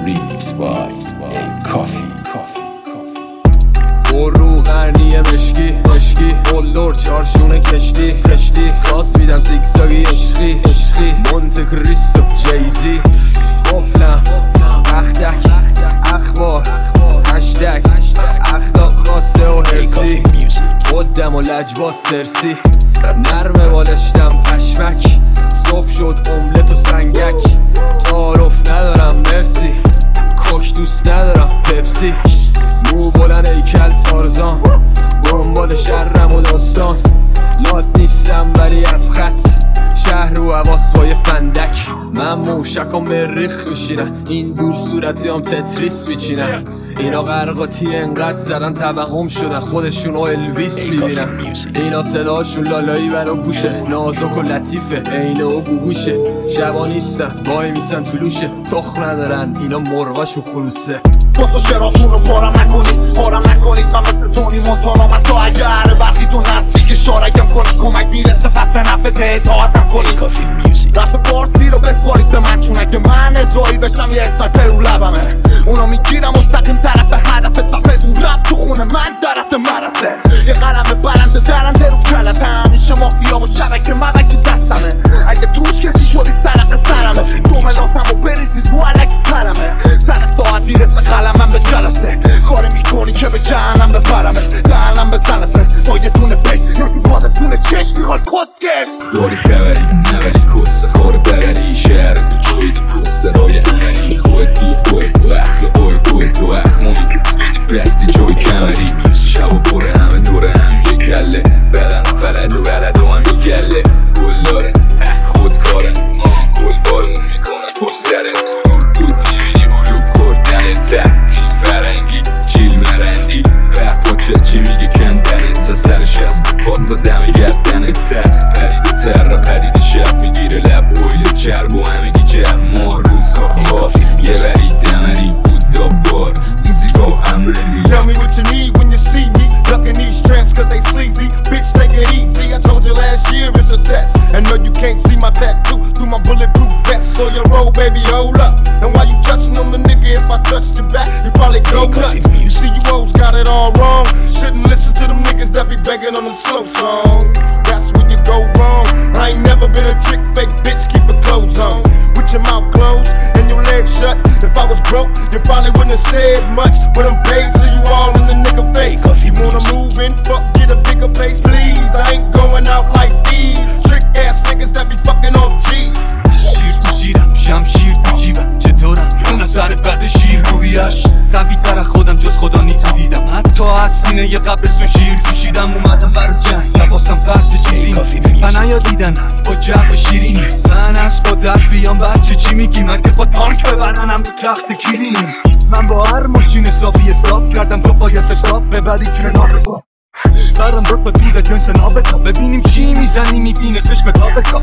Remix by Coffee. برو قرنیه مشکی بلور چارشونه کشتی کاس میدم زیگزاگی عشقی مونت کریستو جیزی قفلم اختک اخبار هشتگ اخلاق خاصه و حرسی قدم و لجباز سرسی نرمه بالشتم پشمک صبح شد املت و سنگک تعارف ندارم مرسی کوک دوست ندارم پپسی مو بلند ایکل تارزان دنبال شرم و داستان لات نیستم ولی از خط شهر و حواسبای فندک من موشک و مریخ میشینم این دول صورتی هم تتریس میچینم اینا قرقاتی انقدر زدن توهم شدن خودشون و الویس میبینن اینا صداشون لالایی برا گوشه نازک و لطیفه اینه و گوگوشه شبا نیستن وای میسن طلوشه تخم ندارن اینا مرغاشو خروسه بسو شراتون رو پارم نکنید من مثل تونی مونتانا من تا اگر وقتی تو نسلی که شارگم کنی کمک میرسه پس به نفع اطاعتم کنی رپ پارسی رو بسپارید به من چون اگه من اسرائیل بشم یه اسنایپر رو لبمه اونا میگیرم مستقیم طرف هدفت و بدون رپ تو خونه من درت مرسه یه قلم برنده درنده رو کلت همیشه مافیا و شبکه مبک دستمه اگه توش کسی شدی سرمه دوملاتم و بریزی تو علکی پرمه سر ساعت میرسه قلمم به جلسه کاری میکنی که به جهنم ببرمه دهنم بزنت با یه دونه پیک یا تو بادم تونه چشم میخواد کسکش داری خبری نبری کسه خور بغلی شهر تو جایی تو پوسترهای عملی خود تو اخل تو اخمونی بستی جای کمری شب و پر همه دوره هم یه گله بدن فلد و بلد و هم یه گله گل داره خودکاره گل بارون میکنن پر سرت دود میبینی بلوب خوردن تیم فرنگی چیل مرندی برپاکشت چی میگه کندنت تا سر شست باد با دم گردنت پدید تر پدید شب میگیره لب اویل چرب و همگی جرم ما روزها خواب یه برید دمری بود دابار ایزی با امرلی Tell me what you need when you see me ducking these traps cause they sleazy bitch take it easy I told you last year it's a test and no you can't see my tattoo through my bulletproof vest so you roll baby hold up and why you touching on the nigga if I touched your back you probably go nuts you see you hoes got it all wrong shouldn't listen to them niggas that be begging on the slow song that's where you go wrong I ain't never been a trick fake bitch keep it clothes on with your mouth closed and your legs shut if I was broke you probably wouldn't have said much but I'm paid so you all in the nigga face you wanna move in fuck get a bigger place please I ain't going out like these trick ass niggas that be fucking off G's شیر تو شیرم شمشیر تو جیبم چطورم اون سرت بعد شیر رویش قوی تر خودم جز خدا دیدم حتی از سینه یه قبرستون شیر کشیدم اومدم برای جنگ لباسم فرد چیزی من نیادیدن با جو شیرینی من از با در بیام بچه چی میگی من که با تانک ببرنم تو تخت کلینی من با هر ماشین حساب کردم تو باید حساب ببری کنار حساب برم برد با دور جنس نابتا ببینیم چی میزنی میبینه چشم تابتا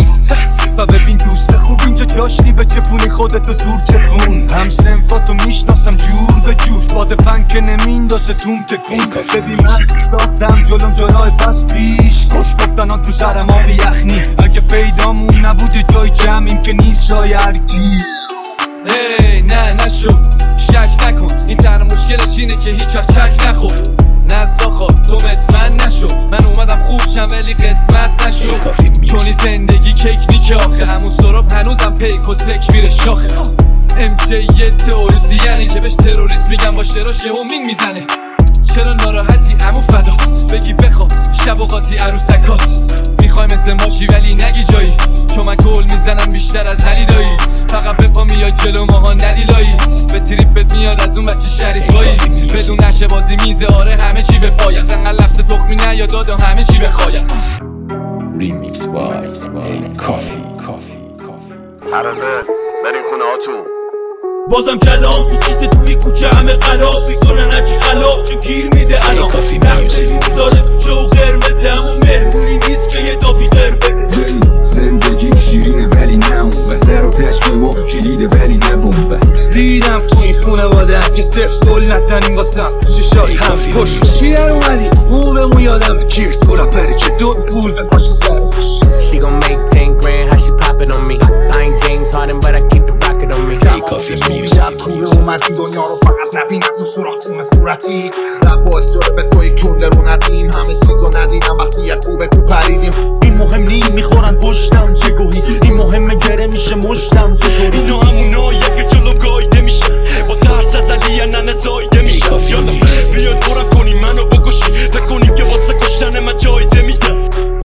و ببین دوست خوب اینجا جاشتی به چپونی خودتو زور چپون هم سنفاتو میشناسم جور به جور باد پنگ که نمیندازه توم تکون ببین من ساختم جلوم جلای پس پیش کش گفتن تو سرم آبی یخنی اگه پیدامون نبوده جای جمعیم که نیست جای هرگی هی نه نشو شک نکن این تنها مشکلش اینه که هیچ وقت چک نخور نزدا خواب تو مثل من نشو من اومدم خوب شم ولی قسمت نشو چونی زندگی کیک که آخه همون سراب هنوزم پیک و سک میره شاخه MJ یه تئوریستی یعنی که بهش تروریست میگم با شراش یه همین میزنه چرا ناراحتی عمو فدا بگی بخواب شب و قاطی عروسکات میخوای مثل ماشی ولی نگی جایی چون من گل میزنم بیشتر از علی دایی فقط بپا میای جلو ماها ندیلایی به تریپت میاد از اون بچه شریفایی بدون نشه بازی میزه آره همه چی به پای از انقل لفظ تخمی نیاد داد و همه چی به خواید Remix by Coffee. حرفه بریم خونه هاتون بازم کلام پیچیده توی کوچه همه قلاب میکنن اجی خلاب چون گیر میده الان نفسی دوست داره چو قرمزه همون مهمونی نیست که یه دافی قربه زندگی شیرینه ولی نه اون و سر و تشم ما کلیده ولی نه بس ریدم تو این خونواده که صرف سول نزنیم واسم تو چشای هم پشت چی در اومدی موبمون یادم گیر تو رپری که دوست پول به پاش سرش She gon' make 10 grand, how she poppin' on me I ain't James Harden but I keep the rocket on me Coffee music بیت رپ باعث شده به توی کندر و ندیم همه چیزو ندیدم وقتی یه خوبه